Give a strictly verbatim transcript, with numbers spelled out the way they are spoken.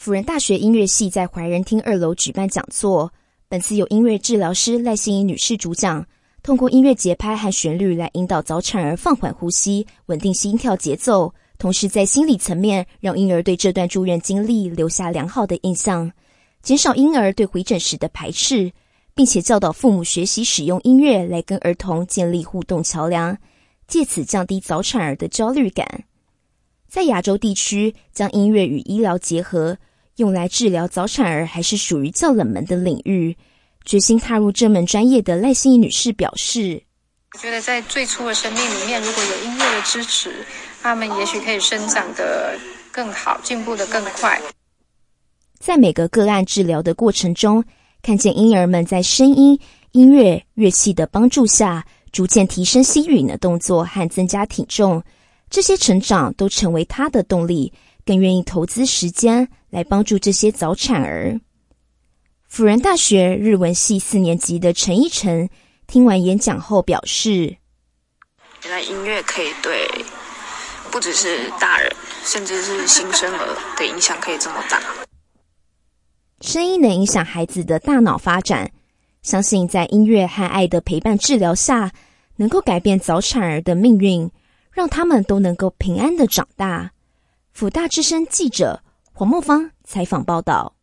辅仁大学音乐系在怀仁厅二楼举办讲座，本次由音乐治疗师赖欣怡女士主讲，通过音乐节拍和旋律来引导早产儿放缓呼吸，稳定心跳节奏，同时在心理层面让婴儿对这段住院经历留下良好的印象，减少婴儿对回诊时的排斥，并且教导父母学习使用音乐来跟儿童建立互动桥梁，借此降低早产儿的焦虑感。在亚洲地区，将音乐与医疗结合，用来治疗早产儿还是属于较冷门的领域。决心踏入这门专业的赖欣怡女士表示， 我觉得在最初的生命里面，如果有音乐的支持，他们也许可以生长得更好，进步得更快。 在每个个案治疗的过程中，看见婴儿们在声音、音乐、乐器的帮助下，逐渐提升吸吮的动作和增加体重，这些成长都成为他的动力，更愿意投资时间来帮助这些早产儿。辅仁大学日文系四年级的陈一晨听完演讲后表示， 原来音乐可以对不只是大人，甚至是新生儿的影响可以这么大。 声音能影响孩子的大脑发展，相信在音乐和爱的陪伴治疗下，能够改变早产儿的命运，让他们都能够平安的长大。辅大之声记者黄梦芳采访报道。